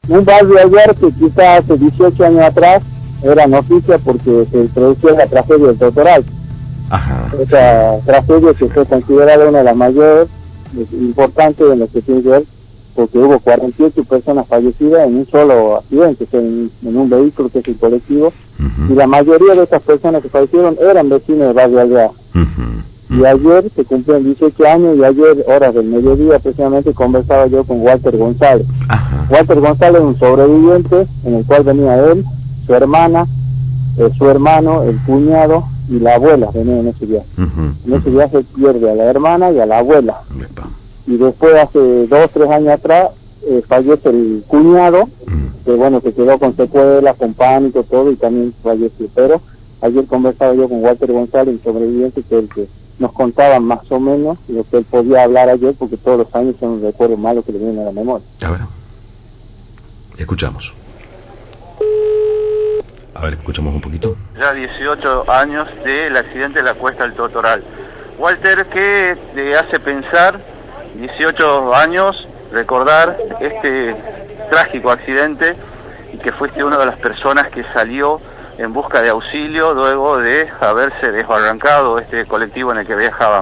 Un barrio ayer que quizás hace 18 años atrás era noticia porque se produjo la tragedia del Totoral. Ajá. Esa tragedia que fue considerada una de las mayores importantes en lo que tiene que ver, porque hubo 48 personas fallecidas en un solo accidente, en un vehículo que es el colectivo, y la mayoría de estas personas que fallecieron eran vecinos de Barrio Alvear. Y ayer se cumplieron 18 años y ayer, horas del mediodía, precisamente conversaba yo con Walter González. Walter González es un sobreviviente en el cual venía él, su hermana, su hermano, el cuñado y la abuela venían en ese viaje. En ese viaje pierde a la hermana y a la abuela. Y después, hace 2 o 3 años atrás, fallece el cuñado, que bueno, que quedó con secuelas, con pánico, todo, y también falleció. Pero ayer conversaba yo con Walter González, un sobreviviente, que nos contaba más o menos lo que él podía hablar ayer, porque todos los años son recuerdos malos que le vienen a la memoria. A ver, escuchamos. A ver, escuchamos un poquito. Ya 18 años del accidente de la Cuesta del Totoral. Walter, ¿qué te hace pensar, 18 años, recordar este trágico accidente y que fuiste una de las personas que salió en busca de auxilio luego de haberse desbarrancado este colectivo en el que viajaban?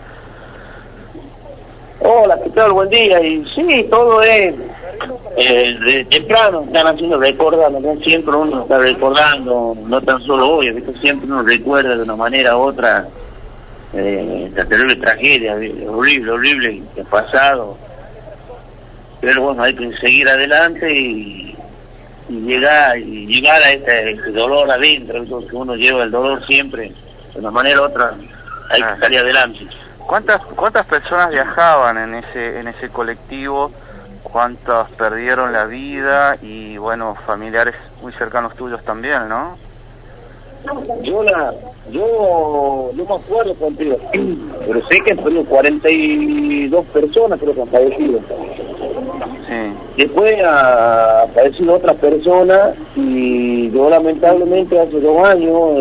Hola, ¿qué tal? Buen día. Y sí, todo es de temprano, están haciendo recordando, ¿no? Siempre uno está recordando, no tan solo hoy, ¿viste? Siempre uno recuerda de una manera u otra esta terrible tragedia, horrible que ha pasado. Pero bueno, hay que seguir adelante y llegar a este dolor adentro. Entonces uno lleva el dolor siempre, de una manera u otra hay que salir adelante. ¿Cuántas personas viajaban en ese colectivo? ¿Cuántas perdieron la vida? Y bueno, familiares muy cercanos tuyos también, ¿no? Yo no me acuerdo contigo, pero sé que han perdido 42 personas, creo que han fallecido. Sí. Después ha fallecido otra persona y yo lamentablemente hace 2 años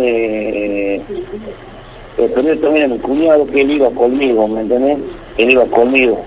perdí también a mi cuñado, que él iba conmigo, ¿me entendés? Él iba conmigo.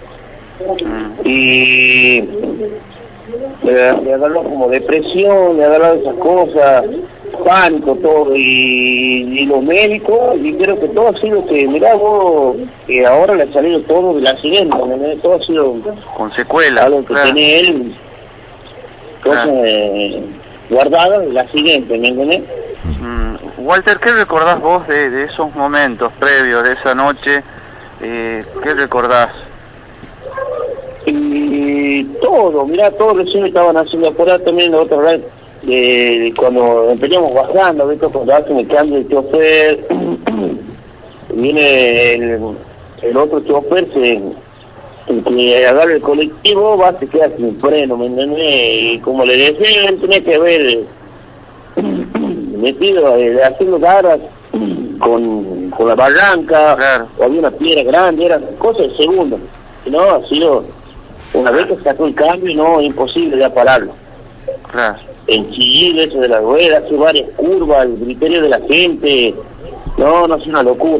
Y le agarró como depresión, le agarró esas cosas, pánico, todo, y los médicos dijeron que todo ha sido que, mirá vos, que ahora le ha salido todo del accidente, ¿entendés? Todo ha sido con secuelas, algo que tiene él, cosas guardadas del accidente, ¿me entendés? Walter, ¿qué recordás vos de esos momentos previos, de esa noche? ¿Qué recordás? Y todo, mirá, todo recién estaban haciendo apurar también la otra vez, cuando empezamos bajando, ¿viste? Cuando hacen el cambio de chofer, viene el otro chofer, el que agarra el colectivo, va a se quedar sin freno, ¿me entendés? Y como le decía, él tenía que ver metido, haciendo garras con la barranca, claro. O había una piedra grande, era cosa de segundo. No, ha sido, una vez que sacó el cambio, no, imposible ya pararlo. Claro. El chillido eso de la rueda, hace varias curvas, el griterio de la gente, no, es una locura,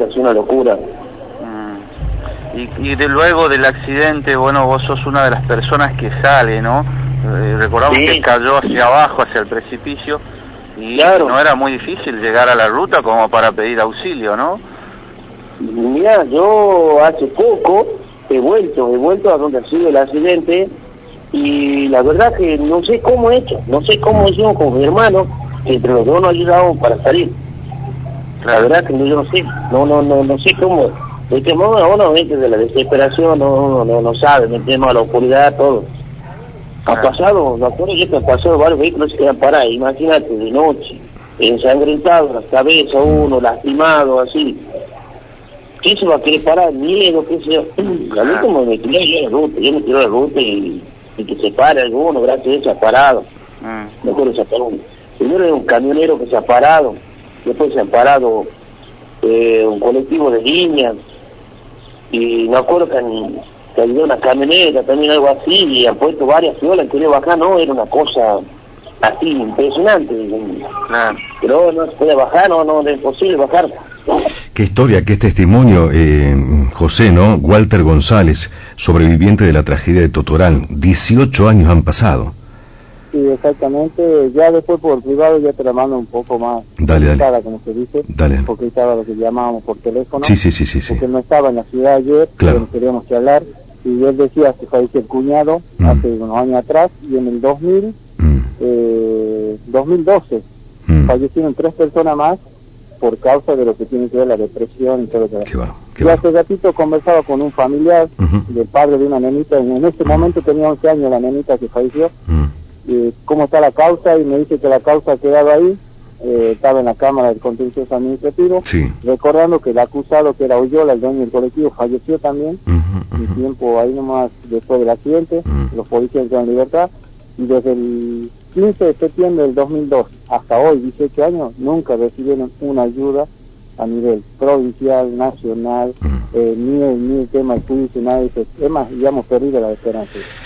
Y luego del accidente, bueno, vos sos una de las personas que sale, ¿no? Recordamos que cayó hacia abajo, hacia el precipicio, y claro, no era muy difícil llegar a la ruta como para pedir auxilio, ¿no? Mira, yo hace poco he vuelto a donde ha sido el accidente, y la verdad que no sé cómo he hecho, hicimos con mi hermano, que entre los dos nos ayudamos para salir. La verdad que yo no sé cómo, de qué modo uno de la desesperación, no sabe, metemos a la oscuridad, todo. Ha pasado, me acuerdo yo que han pasado varios vehículos que quedan parados, imagínate, de noche, ensangrentados, la cabeza, uno lastimado, así. ¿Qué se va a querer parar? Miedo, qué sé yo. A mí como me tiré yo me tiré la ruta y que se pare alguno, gracias a eso se ha parado. Me acuerdo se ha parado. Primero era un camionero que se ha parado, después se han parado un colectivo de líneas, y me acuerdo que ayudó una camioneta, también algo así, y han puesto varias fiolas, han querido bajar, no, era una cosa así impresionante. Pero no se puede bajar, no es posible bajar. Qué historia, qué testimonio, José, ¿no? Walter González, sobreviviente de la tragedia de Totoral. 18 años han pasado. Sí, exactamente. Ya después por privado ya te la mando un poco más dale. como se dice, Dale. porque estaba lo que llamábamos por teléfono. Sí. Porque no estaba en la ciudad ayer, Claro. pero queríamos charlar, y él decía que falleció el cuñado hace unos años atrás, y en el 2012 fallecieron 3 personas más por causa de lo que tiene que ver la depresión y todo lo que y hace ratito conversaba con un familiar del padre de una nenita, en ese momento tenía 11 años la nenita que falleció, cómo está la causa, y me dice que la causa ha quedado ahí, estaba en la Cámara del Contencioso Administrativo, recordando que el acusado, que era Oyola, el dueño del colectivo, falleció también, un tiempo ahí nomás después del accidente, los policías quedaron en libertad, y desde el 15 de septiembre del 2002 hasta hoy, 18 años, nunca recibieron una ayuda a nivel provincial, nacional, ni el tema de juicio, nada de eso. Es más, ya hemos perdido la esperanza.